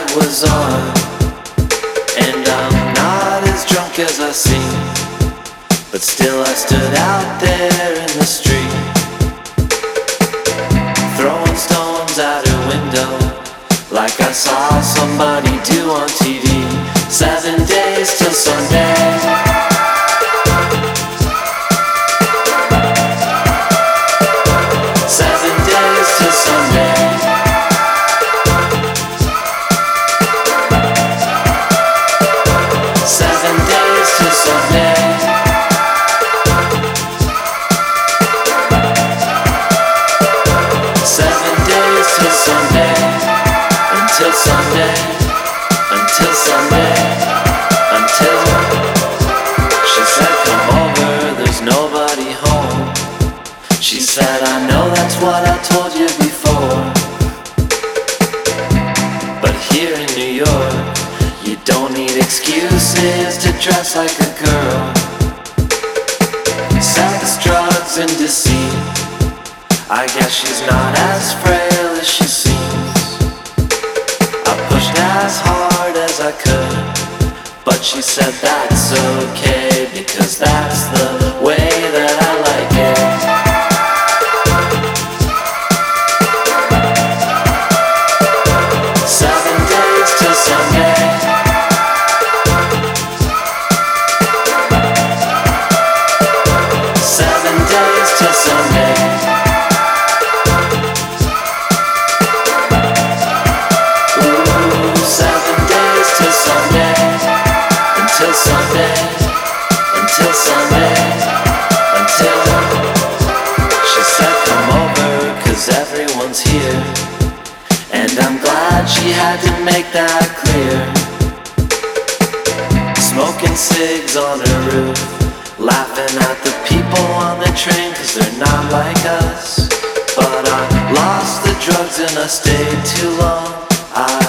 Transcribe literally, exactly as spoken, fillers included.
was on, and I'm not as drunk as I seem, but still I stood out there in the street, throwing stones out her window, like I saw somebody do on T V. Seven days till Sunday. Seven days till Sunday. Seven days till Sunday. Seven days till Sunday. Until Sunday. Until Sunday. Until she said, come over, there's nobody home. She said, I know that's what I told you before, but here in New York, you don't need excuses to dress like a girl. Sex, drugs, and deceit, I guess she's not as frail as she seems. I pushed as hard as I could, but she said that's okay, because that's the way that I like it. Seven days till Sunday. Seven days till Sunday. Ooh, seven days till Sunday. Until Sunday. Until Sunday. Until she said come over, 'cause everyone's here. And I'm glad she had to make that clear. Smoking cigs on her roof, laughing at the people on the train, 'cause they're not like us. But I lost the drugs and I stayed too long. I